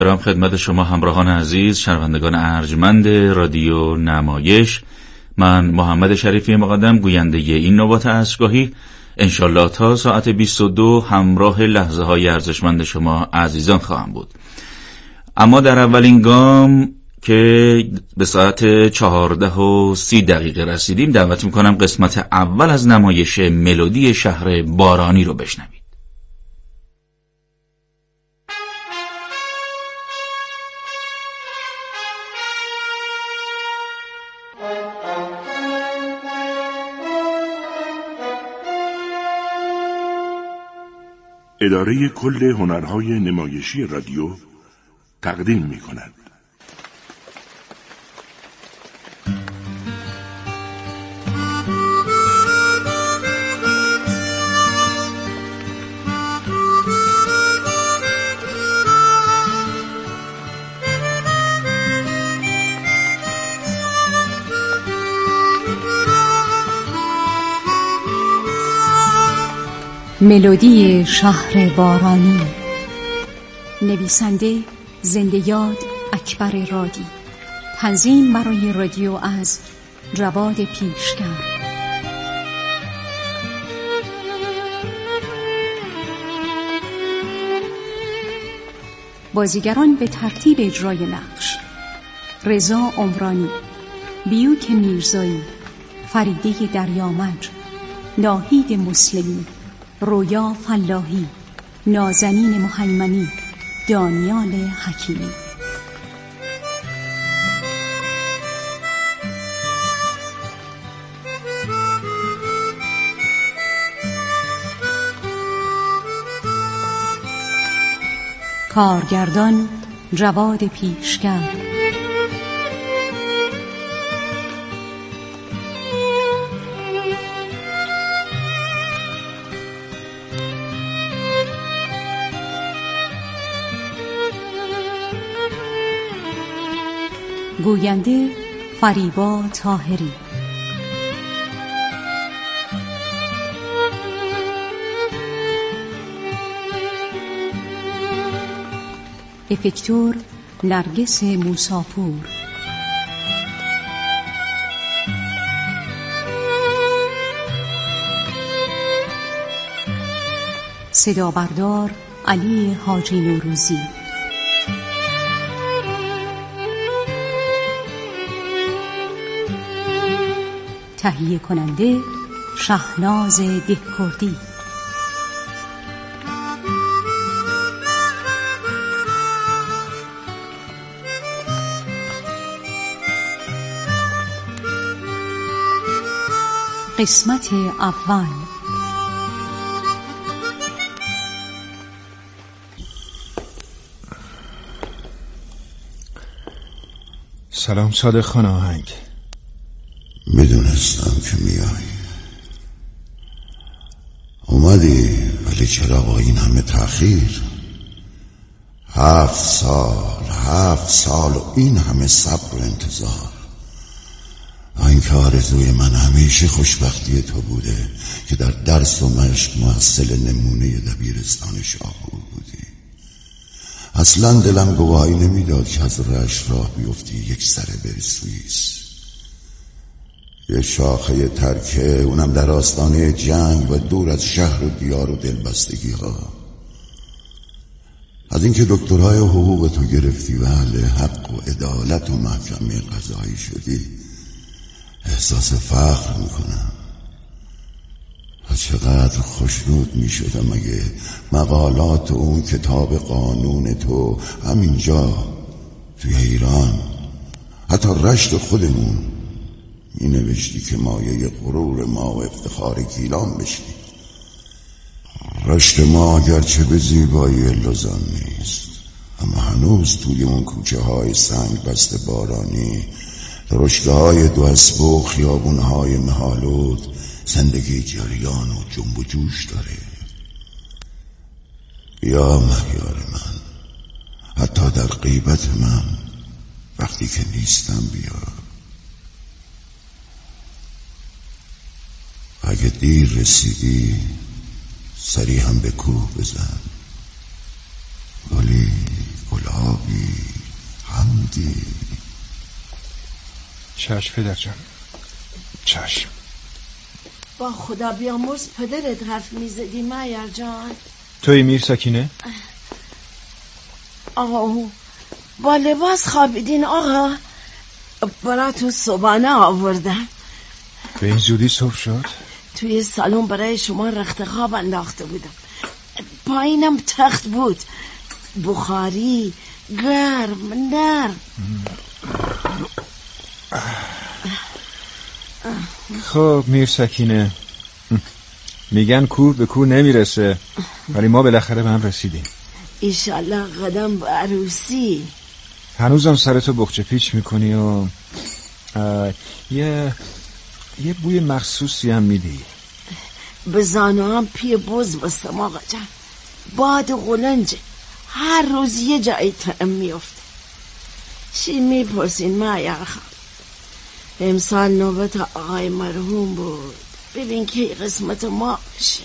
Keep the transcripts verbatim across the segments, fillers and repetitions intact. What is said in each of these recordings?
برام خدمت شما همراهان عزیز، شنوندگان ارجمند رادیو نمایش. من محمد شریفی مقدم، گوینده این نوبت عصرگاهی، انشالله تا ساعت بیست و دو همراه لحظه های ارزشمند شما عزیزان خواهم بود. اما در اولین گام که به ساعت چهارده و سی دقیقه رسیدیم، دعوت میکنم قسمت اول از نمایش ملودی شهر بارانی رو بشنوید. اداره کل هنرهای نمایشی رادیو تقدیم می کند. ملودی شهر بارانی. نویسنده زنده یاد اکبر رادی. تنظیم برای رادیو از جواد پیشکر. بازیگران به ترتیب اجرای نقش: رضا عمرانی، بیوک میرزایی، فریده دریامج، ناهید مسلمی، رویا فلاحی، نازنین مهیمنی، دانیال حکیمی. کارگردان جواد پیشکر. گوینده فریبا طاهری. افکتور نرگس موساپور. صدا بردار علی حاجی نوروزی. تهیه کننده شهناز دهکردی. قسمت اول. سلام صادق خان آهنگ. میدونستم که میای. اومدی، ولی چرا با این همه تأخیر؟ هفت سال هفت سال و این همه صبر و انتظار. این که آرزوی من همیشه خوشبختی تو بوده که در درس و مشق محصل نمونه دبیرستان شاهپور بودی. اصلا دلم گواهی نمیداد که از رشت راه بیفتی یک سره بری سوئیس. یه شاخه ترکه، اونم در آستانه جنگ و دور از شهر و دیار و دلبستگی ها. از اینکه دکترهای حقوق تو گرفتی و اهل حق و عدالت و محکمه قضایی شدی احساس فخر میکنم. و چقدر خوشنود میشدم اگه مقالات و اون کتاب قانون تو همینجا توی ایران، حتی رشت خودمون، می نوشتی که مایه غرور ما و افتخار گیلان بشی. رشت ما اگرچه به زیبایی لزان نیست، اما هنوز توی اون کوچه های سنگ بسته بارانی، درشگه های دو اسبه و خیابون های مهالود زندگی جریان و جنب و جوش داره. بیا مهیار من، حتی در غیبت من وقتی که نیستم بیا. اگه دیر رسیدی سری هم به کوه بزن. گلی گلاب بخوابی حمدی. چشم پدر جان، چشم. با خدا بیامرز پدرت حرف میزدی معیار جان. توی میر سکینه؟ آقا با لباس خوابیدین آقا؟ براتون صبحانه آوردم. به این زودی صبح شد؟ توی سالن برای شما رخت خواب انداخته بودم. پایینم تخت بود، بخاری گرم نرم. خب میر سکینه، میگن کور به کور نمیرسه، ولی ما بالاخره به هم رسیدیم. ایشالله قدم به عروسی. هنوزم سرتو بخچه پیچ میکنی و یه یه بوی مخصوصی هم میدی. به زانو هم پی بوز بستم آقا جان. باد غلنجه، هر روز یه جایی ترم میفته. چی میپرسین معیار خان؟ امسال نوبت آقای مرحوم بود، ببین که قسمت ما بشه.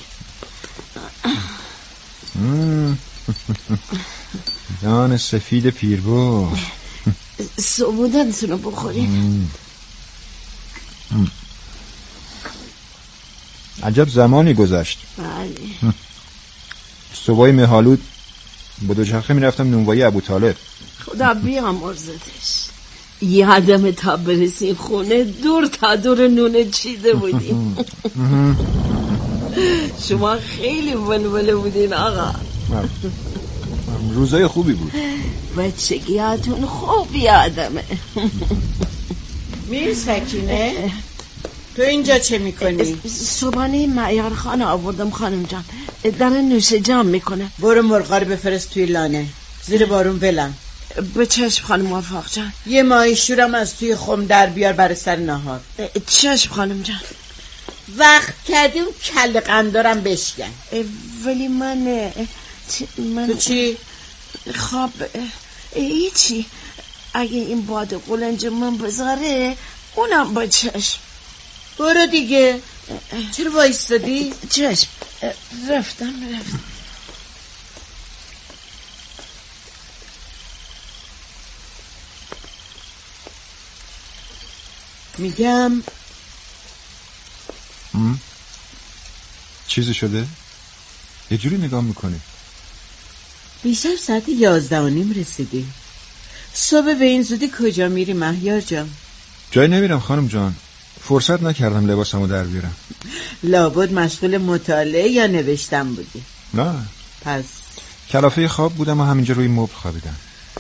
دان سفید پیربو. سبودنتونو بخوریم. عجب زمانی گذشت. بله. صبحای مهالود با دوچرخه میرفتم نونوایی ابو طالب. خدا بیامرزتش. یادم تا برسیم خونه دور تا دور نونه چیده بودیم. شما خیلی ولوله بودین آقا. روزای خوبی بود. بچگیاتون خوب یادمه. میر سکینه، تو اینجا چه میکنی؟ صبحانه معیار خان آوردم خانم جان، داره نوش جام میکنه. برو مرغا رو بفرست توی لانه، زیر بارون بلم. به چشم خانم موفق جان. یه ماهی شورم از توی خم در بیار برای سر نهار. چشم خانم جان. وقت کردیم کل قندارم بشکن. ولی من من تو چی؟ خب ایچی، اگه این باد قلنج من بذاره اونم با چشم. برو دیگه. چرا وایستادی؟ چشم رفتم رفتم. میگم چیزی شده؟ یه جوری نگاه میکنی. بیشتر ساعت یازده و نیم رسیدی. صبح به این زودی کجا میری مهیار جان؟ جای نمیرم خانم جان، فرصت نکردم لباسمو در بیارم. لابد مشغول مطالعه یا نوشتن بودی؟ نه، پس کلافه خواب بودم و همینجا روی مبل خوابیدم.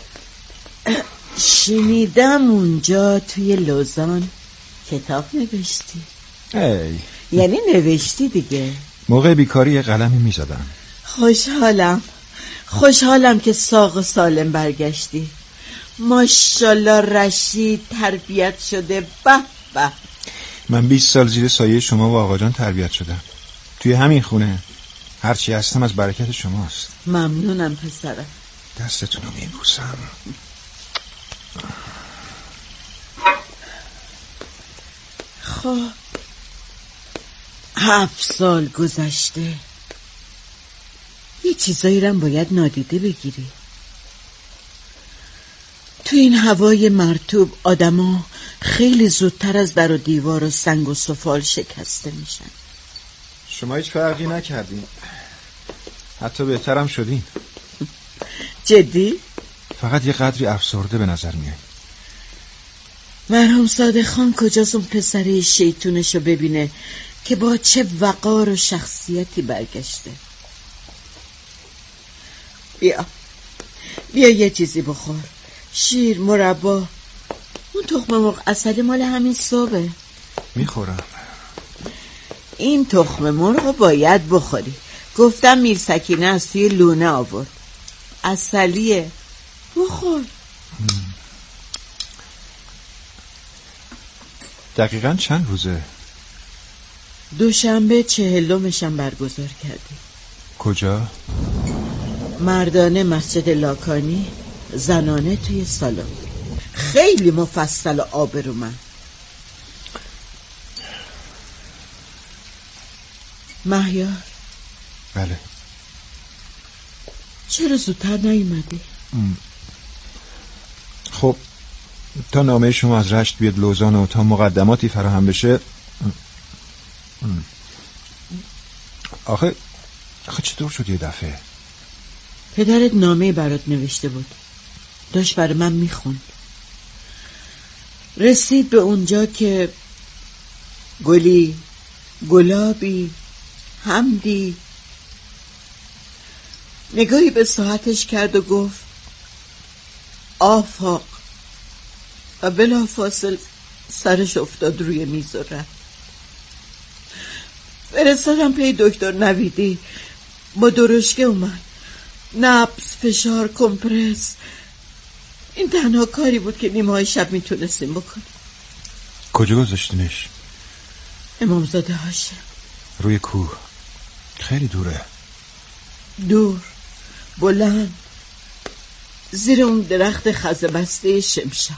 شنیدم اونجا توی لوزان کتاب نوشتی. ای یعنی نوشتی دیگه. موقع بیکاری یه قلمی میزدم. خوشحالم خوشحالم که ساق و سالم برگشتی. ماشالله رشید تربیت شده. به به. من بیست سال زیر سایه شما و آقا جان تربیت شدم، توی همین خونه. هرچی هستم از برکت شماست. ممنونم پسرم. دستتون رو میبوسم. خب هفت سال گذشته، یه چیزایی رم باید نادیده بگیری. تو این هوای مرطوب آدما خیلی زودتر از در و دیوار و سنگ و سفال شکسته میشن. شما هیچ فرقی نکردین، حتی بهترم شدین. جدی؟ فقط یه قدری افسرده به نظر میای. مرحوم صادق خان کجاست اون پسره شیطونشو ببینه که با چه وقار و شخصیتی برگشته. بیا بیا یه چیزی بخور. شیر، مربا. اون تخم مرغ عسلی مال همین صبحه. میخورم. این تخم مرغ باید بخوری. گفتم میر سکینه از توی لونه آورد. عسلیه، بخور. دقیقاً چند روزه؟ دوشنبه چهلمشم برگزار کردی. کجا؟ مردانه مسجد لاکانی، زنانه توی سالن. خیلی مفصل و آبرومند. مهیار. بله. چرا زودتر نیومدی؟ خب تا نامه شما از رشت بیاد لوزان و تا مقدماتی فراهم بشه. آخه آخه چطور شد یه دفعه؟ پدرت نامه برات نوشته بود، داشت برای من میخوند. رسید به اونجا که گلی، گلابی، حمدی، نگاهی به ساعتش کرد و گفت آفاق و بلافاصله سرش افتاد روی میز و رفت. فرستادم پی دکتر نویدی، با درشکه اومد، نبض، فشار، کمپرس. این تنها کاری بود که نیمه‌های شب میتونستیم بکنیم. کجا گذاشتینش؟ امامزاده هاشم. روی کوه؟ خیلی دوره. دور، بلند، زیر اون درخت خزه بسته شمشم.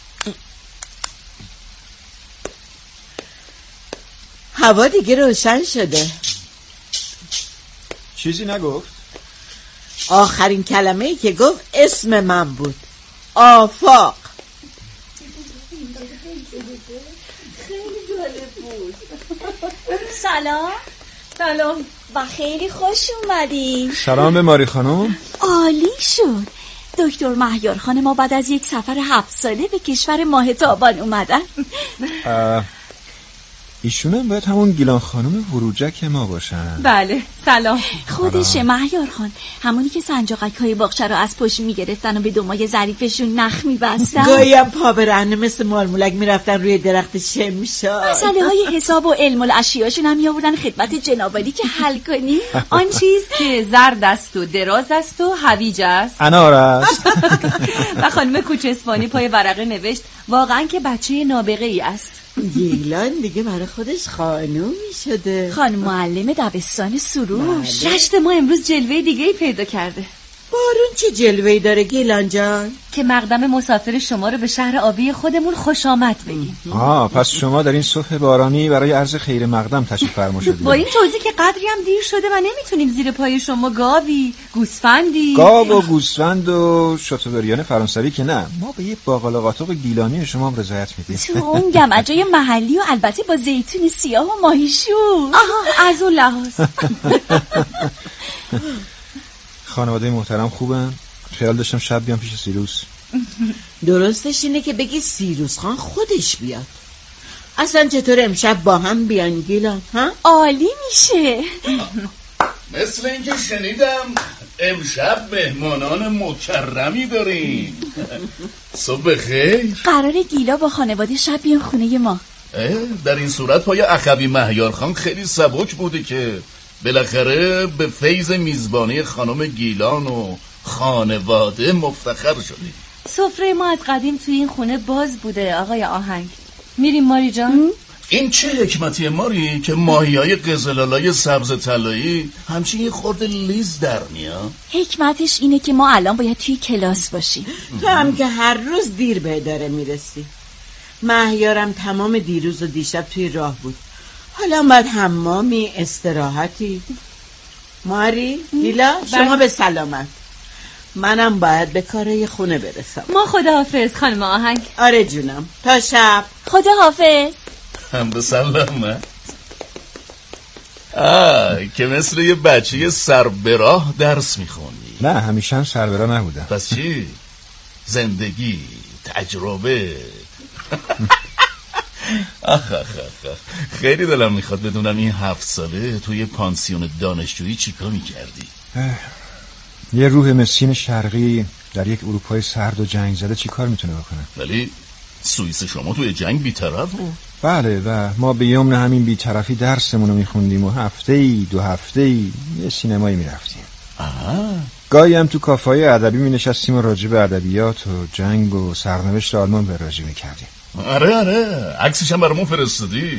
هوا دیگه روشن شده. چیزی نگفت؟ آخرین کلمه ای که گفت اسم من بود، آفاق. سلام. سلام و خیلی خوش اومدین. سلام به ماری خانم. عالی شد. دکتر مهیار خانم ما بعد از یک سفر هفت ساله به کشور ماه تابان اومدن. ایشونم باید همون گیلان خانم وروجک ما باشن. بله سلام. خودشه مهیار خان، همونی که سنجاقک های باغچه رو از پشت میگرفتن و به دمای ظریفشون نخ میبستن. گاهی هم پا برهنه مثل مارمولک میرفتن روی درخت شمشاد. مسئله های حساب و علم الاشیاشون هم میآوردن خدمت جنابالی که حل کنی. آن چیز که زرد است و دراز است و هویج است، انار است. و خانم کوچسپانی پای ورقه نوشت واقعا که بچه نابغه ای است. گیلان دیگه برای خودش خانومی شده. خانم معلم دبستان سروش. رشت ما امروز جلوه دیگه پیدا کرده. بارون چه جلوه‌ای داره گیلان جان؟ که مقدم مسافر شما رو به شهر آبی خودمون خوش آمد بگیم. آه پس شما در این صبح بارانی برای عرض خیر مقدم تشریف فرما شدید. با این توضیح که قدری هم دیر شده و نمیتونیم زیر پای شما گاوی، گوسفندی، گاو و گوسفند و شاتوبریان فرانسوی که نه، ما به یه باقالا قاتق گیلانی شما هم رضایت میدیم. تو اون گمجای محلی و البته با زیتون سیاه و ماهیشو. آها از اون لحاظ. خانواده محترم خوبن؟ خیال داشتم شب بیام پیش سیروس. درستش اینه که بگی سیروس خان خودش بیاد. اصلا چطور امشب با هم بیان گیلان؟ ها؟ عالی میشه. مثل اینکه شنیدم امشب مهمانان مکرمی داریم. صبح خیر. قرار گیلا با خانواده شب بیان خونه ما. در این صورت پای عقبی مهیار خان خیلی سبک بوده که بالاخره به فیض میزبانی خانم گیلان و خانواده مفتخر شدیم. سفره ما از قدیم توی این خونه باز بوده آقای آهنگ. میریم ماری جان؟ این چه حکمتی ماری که ماهیای قزلالای سبز طلایی همچین یه خورده لیز در میاد؟ حکمتش اینه که ما الان باید توی کلاس باشیم. تو هم که هر روز دیر به اداره میرسی. مهیارم تمام دیروز و دیشب توی راه بود. حالا باید حمامی، استراحتی. ماری، گیلا، شما به سلامت. منم باید به کارای خونه برسم. ما خداحافظ خانم آهنگ. آره جونم، تا شب. خداحافظ. هم به سلامت. آه که مثل یه بچه سربراه درس میخونی. نه همیشه هم سربراه نبودم. پس چی؟ زندگی، تجربه. آخ آخ آخ خیلی دلم میخواد بدونم این هفت ساله توی پانسیون دانشجویی چیکار میکردی؟ یه روح مسکین شرقی در یک اروپای سرد و جنگ زده چیکار میتونه بکنه؟ ولی سوئیس شما توی جنگ بی‌طرف بود؟ بله و ما به یمن همین بی‌طرفی درسمون رو میخوندیم و هفته ای دو هفته ای یه سینمایی میرفتیم. آها. گاهی هم تو کافه‌های ادبی مینشستیم و راجع به ادبیات و جنگ و سرنوشت آلمان بررسی میکردیم. آره آره عکسش هم برامون فرستادی.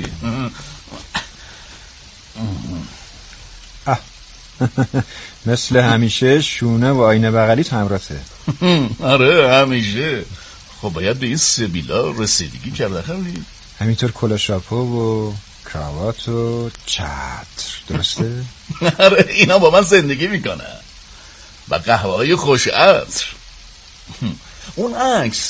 مثل همیشه شونه و آینه بغلیت همراته. آره همیشه. خب باید به این سبیلا رسیدگی کرده خیلی. همینطور کلاشاپو و کراوات و چتر درسته؟ آره اینا با من زندگی میکنن و قهوه های خوش عطر. اون عکس.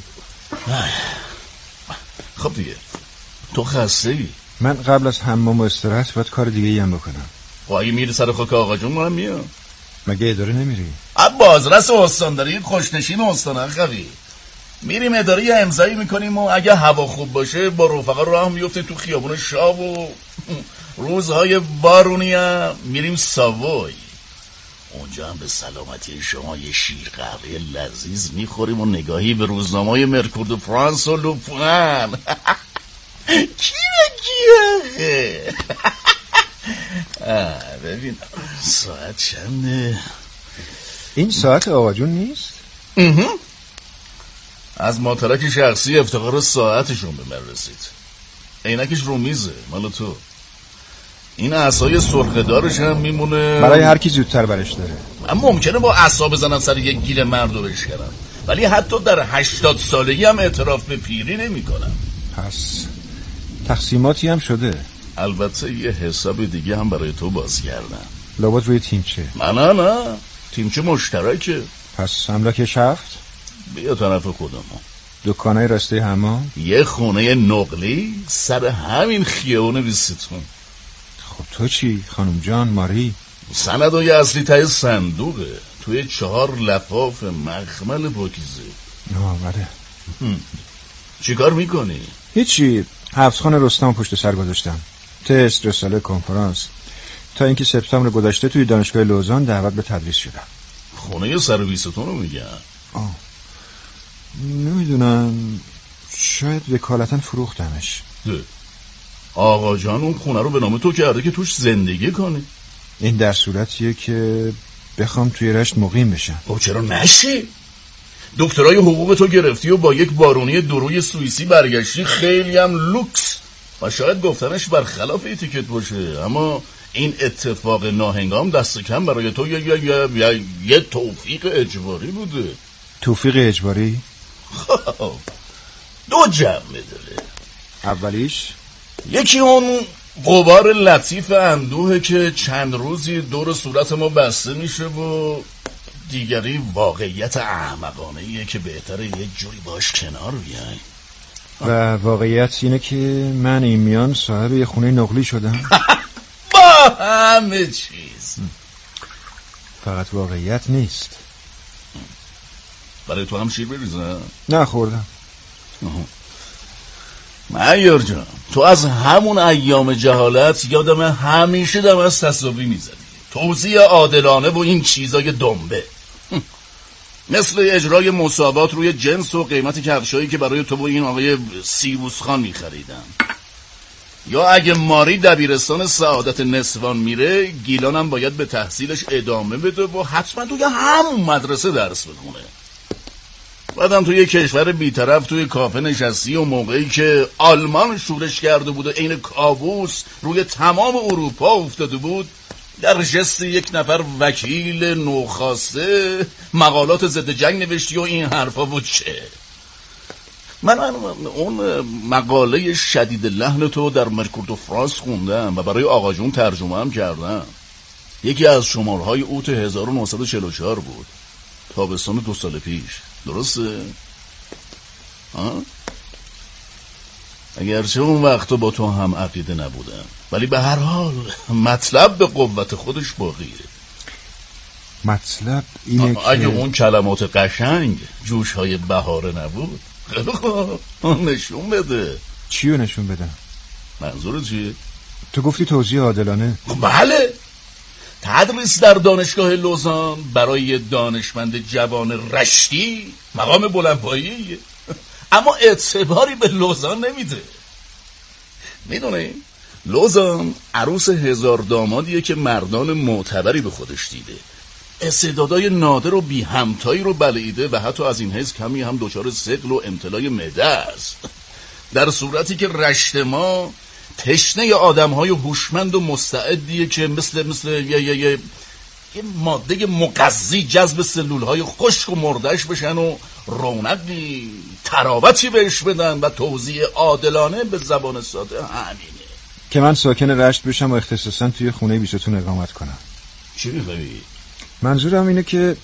خب دیگه تو خسته ای؟ من قبل از حمام و استراحت باید کار دیگه ای هم بکنم. قایی میری سر خاک آقا جون من میام. مگه اداره نمیری؟ اب بازرس استانداری خوشنشین استان اخوی میریم اداره یه امضایی میکنیم و اگه هوا خوب باشه با رفقا راه میفته تو خیابون شاب و روزهای بارونی هم میریم ساوی. اونجا هم به سلامتی شما یه شیر قهوه لذیذ میخوریم و نگاهی به روزنامه‌های مرکور دو فرانس و لوپن. کی بگیه؟ ببین ساعت چنده؟ این ساعت آقا جون نیست؟ از ماترک شخصی افتخار ساعتشون به من رسید. عینکش رو میزه مال تو. این عصای سرخدارش هم میمونه برای هر کی زودتر برش داره. من ممکنه با عصا بزنم سر یک گیل مردو بشکنم، ولی حتی در هشتاد سالگی هم اعتراف به پیری نمی کنم. پس تقسیماتی هم شده؟ البته یه حساب دیگه هم برای تو باز کردم. لابد روی تیمچه؟ نه نه نه تیمچه مشترکه. پس املاک شفت؟ بیا طرف خودمون. دکانای راسته حمام؟ یه خونه نقلی سر همین خیابون بیستون. خب تو چی خانم جان ماری؟ سندای اصلی تای صندوقه توی چهار لفاف مخمل پاکیزه. آه بله. چی کار میکنی؟ هیچی، هفت خانه رستم پشت سر گذاشتم. تست، رساله، کنفرانس، تا اینکه سپتامبر گذشته توی دانشگاه لوزان دعوت به تدریس شدم. خونه سرویستون رو میگن؟ آه نمیدونم، شاید وکالتاً فروختمش. ده. آقا جان اون خونه رو به نام تو کرده که توش زندگی کنی. این در صورتیه که بخوام توی رشت مقیم بشم. خب چرا نشی؟ دکترای حقوق تو گرفتی و با یک بارونی دروی سوئیسی برگشتی، خیلی هم لوکس و شاید گفتنش برخلاف اتیکت باشه، اما این اتفاق ناهنگام دست کم برای تو یه, یه, یه, یه, یه توفیق اجباری بوده. توفیق اجباری؟ خب دو جمعه داره. اولیش؟ یکی اون غبار لطیف اندوهه که چند روزی دور صورت ما بسته میشه و دیگری واقعیت احمقانه ایه که بهتره یه جوری باش کنار بیای. و واقعیت اینه که من این میان صاحب یه خونه نقلی شدم. با همه چیز. فقط واقعیت نیست. برای تو هم شیر بریزم؟ نه خوردم. معیار جان تو از همون ایام جهالت یادم همیشه دم از تصاوی میزدی، توزیع عادلانه و این چیزای دنبه، مثل اجرای مساوات روی جنس و قیمت کفشایی که برای تو و این آقای سیروس خان میخریدم. یا اگه ماری دبیرستان سعادت نسوان میره، گیلانم باید به تحصیلش ادامه بده و حتما توی همون مدرسه درس بخونه. بعدم توی یه کشور بیطرف توی کافه نشستی و موقعی که آلمان شورش کرده بود و عین کابوس روی تمام اروپا افتاده بود، در جست یک نفر وکیل نوخاسته مقالات ضد جنگ نوشتی و این حرفا بود. چه من اون مقاله شدید لحن تو در مرکور دو فرانس خوندم و برای آقا جون ترجمه هم کردم. یکی از شمارهای اوت هزار و نهصد و چهل و چهار بود، تابستان دو سال پیش. درسته؟ ها؟ اگرچه اون وقت با تو هم عقیده نبودم، ولی به هر حال مطلب به قوت خودش باقیه. مطلب اینه که اگه اون کلمات قشنگ جوش های بهاره نبود، خیلی خوب نشون بده. چیو نشون بدم؟ منظور چیه؟ تو گفتی توزیع عادلانه. بله، تدریس در دانشگاه لوزان برای دانشمند جوان رشتی مقام بلندپایه‌ایه، اما اعتباری به لوزان نمیده. میدونی لوزان عروس هزار دامادیه که مردان معتبری به خودش دیده، استعدادای نادر و بی همتایی رو بلعیده و حتی از این حیث کمی هم دچار ثقل و امتلای معده است، در صورتی که رشت ما تشنه آدم‌های هوشمند و مستعدیه که مثل مثل یه یه یه یه ماده مغذی جذب سلول‌های خشک و مرده‌اش بشن و رونقی تراوتی بهش بدن و توزیع عادلانه به زبان ساده همینه. که من ساکن رشت بشم و اختصاصا توی خونه بیستون اقامت کنم. چی می‌خوای؟ منظورم اینه که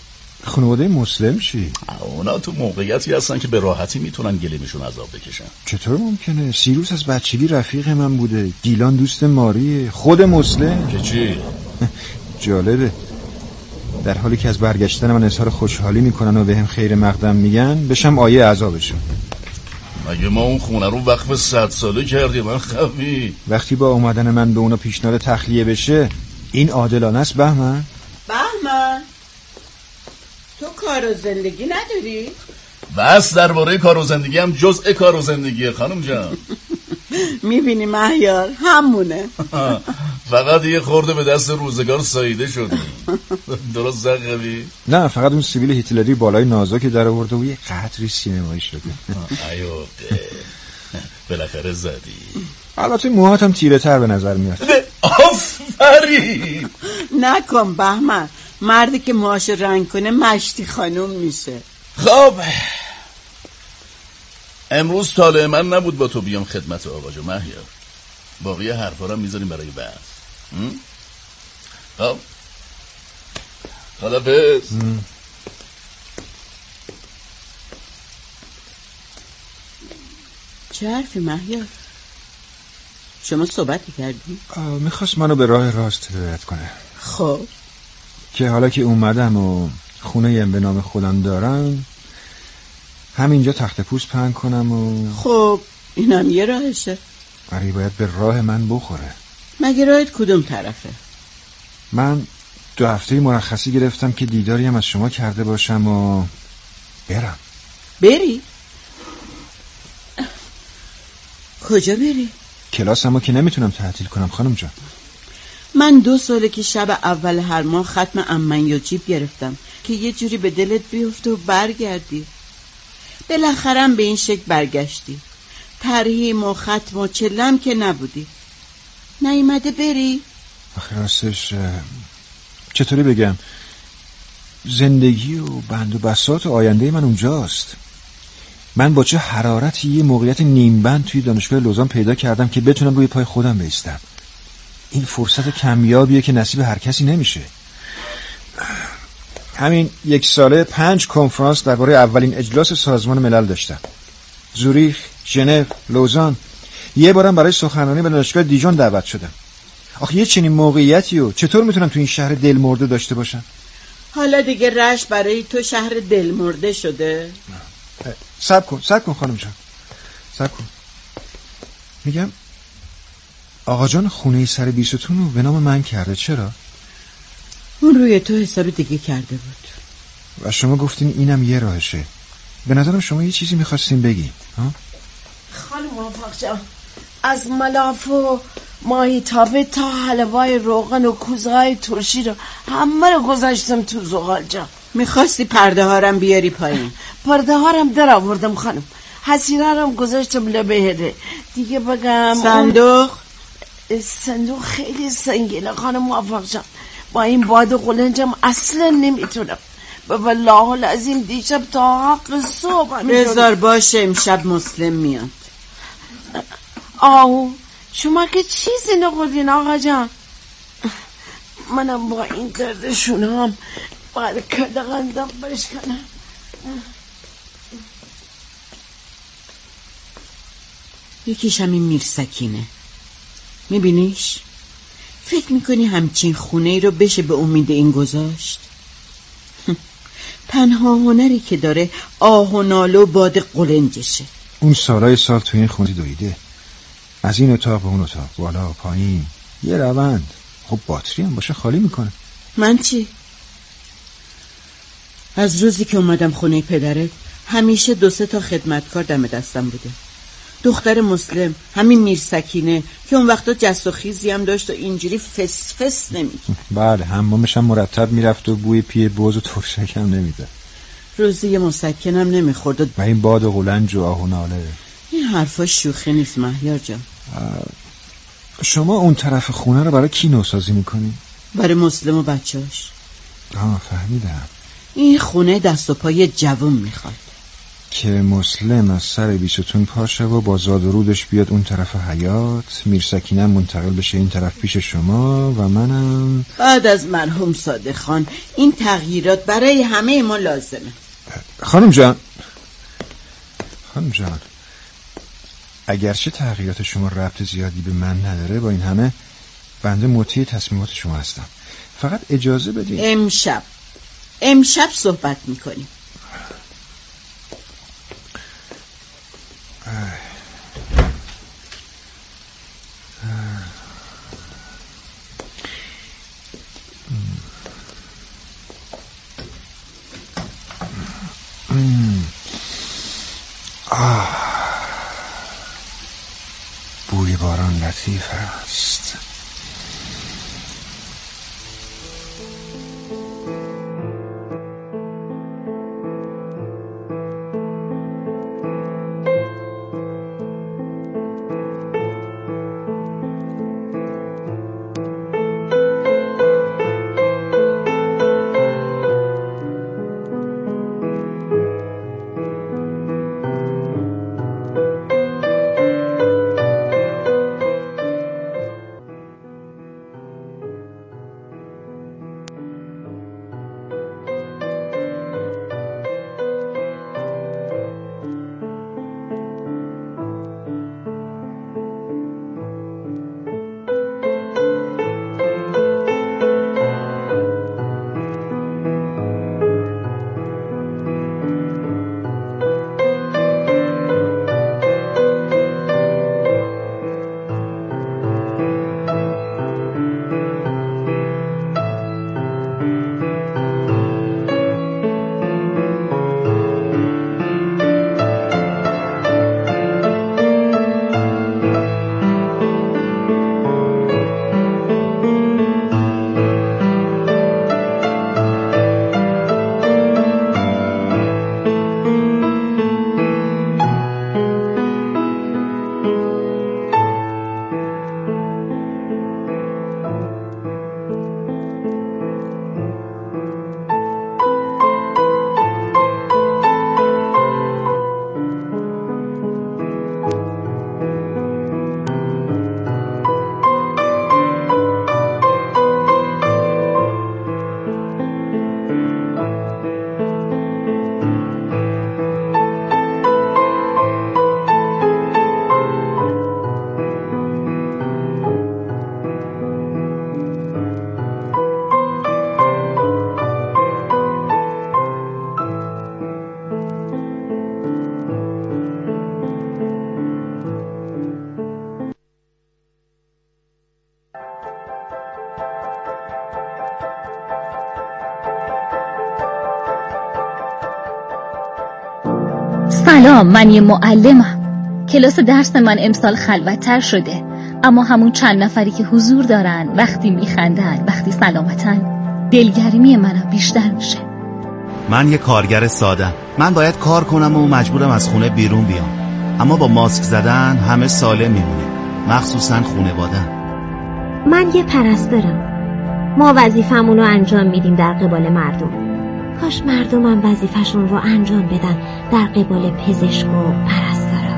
خانواده مسلم چی؟ اونا تو موقعیتی هستن که به راحتی میتونن گلیمشون عذاب بکشن. چطور ممکنه؟ سیروس از بچگی رفیق من بوده، گیلان دوست ماریه، خود مسلم. که چی؟ جالبه، در حالی که از برگشتن من اظهار خوشحالی میکنن و به هم خیر مقدم میگن، بشم آیه عذابشون. مگه ما اون خونه رو وقف صد ساله کردیم؟ من خبی وقتی با اومدن من به اونا پیشنهاد تخلیه بشه، این عادلانه است بهمن؟ بهمن تو کار و زندگی نداری؟ بس درباره کار و زندگی هم جزء کار و زندگیه خانم جان. میبینی مهیار همونه. فقط یه خورده به دست روزگار ساییده شدی. درست زقبی؟ نه، فقط اون سیبیل هیتلری بالای نازا که در آورده و یه قطری سینمایی شده. ایوه بالاخره زدی. البته موهاتم تیره تر به نظر میاد. آفرین. نکن بهمن، مردی که موهاش رنگ کنه مشتی خانم میشه. خب امروز طالع من نبود با تو بیام خدمت آقا جو مهیار. باقی حرفا رو میذاریم برای بعد. خب خدافظ. چه حرفی مهیار؟ شما صحبتی کردی؟ میخواست منو به راه راست هدایت کنه. خب که حالا که اومدم و خونه یم به نام خودم دارم، همینجا تخت پوست پهن کنم و خب اینم یه راهشه. آره، باید به راه من بخوره. مگه راهت کدوم طرفه؟ من دو هفته مرخصی گرفتم که دیداری هم از شما کرده باشم و برم. بری؟ کجا بری؟ کلاسمو که نمیتونم تعطیل کنم خانم جان. من دو ساله که شب اول هر ماه ختم امن یا جیب گرفتم که یه جوری به دلت بیفته و برگردی. بالاخره به این شکل برگشتی. ترهیم و ختم و چلم که نبودی. نیومده بری؟ آخه راستش چطوری بگم، زندگی و بند و بساط و آینده من اونجاست. من با چه حرارتی یه موقعیت نیم بند توی دانشگاه لوزان پیدا کردم که بتونم روی پای خودم بایستم. این فرصت کمیابیه که نصیب هر کسی نمیشه. همین یک ساله پنج کنفرانس درباره اولین اجلاس سازمان ملل داشتم. زوریخ، ژنو، لوزان. یه بارم برای سخنرانی به دانشگاه دیجون دعوت شدم. آخه یه چنین موقعیتی رو چطور میتونم تو این شهر دلمرده داشته باشم؟ حالا دیگه رشت برای تو شهر دلمرده شده؟ صبر کن، صبر کن خانم جان، صبر کن. میگم آقا جان خونه سر بیستون رو به نام من کرده. چرا؟ اون روی تو حساب دیگه کرده بود و شما گفتین اینم یه راهشه. به نظرم شما یه چیزی میخواستین بگین. خانم موفق جان، از ملاف و ماهیتابه تا حلوای روغن و کوزهای ترشی رو همه رو گذاشتم تو زغال جان. میخواستی پرده هارم بیاری پایین؟ پرده هارم در آوردم خانم، حسیره هارم گذاشتم لبهره دیگه. بگم صندوق؟ صندوق خیلی سنگینه خانم موفق جان، با این باد قلنجم اصلا نمیتونم. به والله العظیم دیشب تا حق صبح بذار باشه، امشب مسلم میاد. آو شما که چیزی نخوردین آقا جان. منم با این دردشون هم باید کرده غندم بشکنم. یکیش همین میرسکینه، میبینیش؟ فکر میکنی همچین خونه ای رو بشه به امید این گذاشت؟ تنها هنری که داره آه و ناله و باد قلنجشه. اون سالای سال تو این خونه دویده، از این اتاق به اون اتاق، بالا و پایین، یه روند. خب باتری هم باشه خالی میکنه. من چی؟ از روزی که اومدم خونه پدرت همیشه دو سه تا خدمتکار دم دستم بوده. دختر مسلم، همین میرسکینه که اون وقتا جست و خیزی هم داشت و اینجوری فس فس نمیکرد. بله، حمامش هم مرتب میرفت و بوی پی بوز و ترشک هم نمیده. روزی یه مسکنم نمیخورد و, و این باد و قلنج و آه و ناله. این حرفا شوخی نیست مهیار جان. شما اون طرف خونه رو برای کی نوسازی میکنی؟ برای مسلم و بچه‌اش. آه فهمیدم. این خونه دست و پای جوان میخواد. که مسلم از سر بیستون پاشه و با زاد و رودش بیاد اون طرف حیات، میرسکینم منتقل بشه این طرف پیش شما و منم بعد از مرحوم صادق خان. این تغییرات برای همه ما لازمه. خانم جان خانم جان اگرچه تغییرات شما ربط زیادی به من نداره، با این همه بنده مطیع تصمیمات شما هستم. فقط اجازه بدید امشب امشب صحبت میکنیم. بوی باران لطیف است. سلام، من یه معلمم. کلاس درس من امسال خلوت‌تر شده، اما همون چند نفری که حضور دارن، وقتی میخندن، وقتی سلامتن، دلگرمی منم بیشتر میشه. من یه کارگر سادم. من باید کار کنم و مجبورم از خونه بیرون بیام، اما با ماسک زدن همه سالم میمونیم، مخصوصا خانواده‌ام. من یه پرستارم. ما وظیفمون رو انجام میدیم در قبال مردم. کاش مردمم وظیفشون رو انجام بدن در قبال پزشک و پرستارا.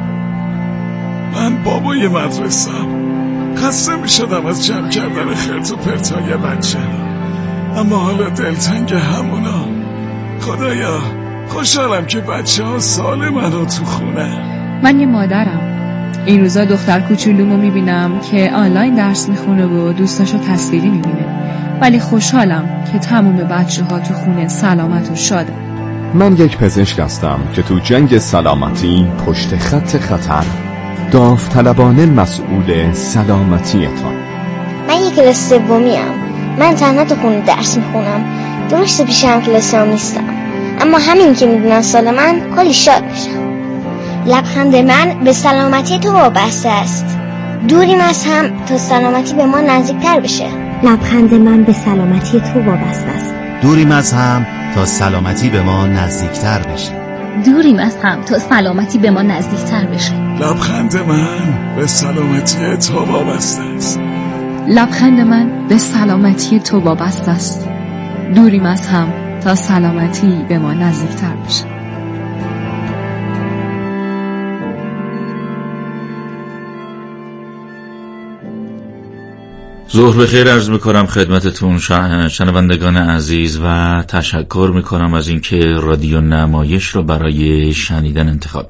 من بابای مدرسه‌ام. خسته میشدم از جمع کردن خرت و پرتای بچه، اما حالا دلتنگ همونا. خدایا خوشحالم که بچه ها سالمن و تو خونه. من یه مادرم. این روزا دختر کوچولومو میبینم که آنلاین درس میخونه و دوستاشو تصویری میبینه، ولی خوشحالم که تمام بچه ها تو خونه سلامت و شاده. من یک پزشک هستم که تو جنگ سلامتی پشت خط خطر، داوطلبانه مسئول سلامتیتان. من یک کلاس سومیم. من تنها تو خونه درس میخونم. درسته پیشم کلاسام نیستم، اما همین که میدونن سال من کلی شاد میشم. لبخند من به سلامتی تو وابسته است. دوریم از هم تا سلامتی به ما نزدیکتر بشه. لبخند من به سلامتی تو وابسته است. دوریم از هم تا سلامتی به ما نزدیکتر بشه. دوریم از هم تا سلامتی به ما نزدیکتر بشه. لبخند من به سلامتی تو وابسته است. لبخند من به سلامتی تو وابسته است. دوریم از هم تا سلامتی به ما نزدیکتر بشه. ظهر بخیر عرض میکنم خدمتتون شنوندگان عزیز و تشکر میکنم از اینکه رادیو نمایش رو برای شنیدن انتخاب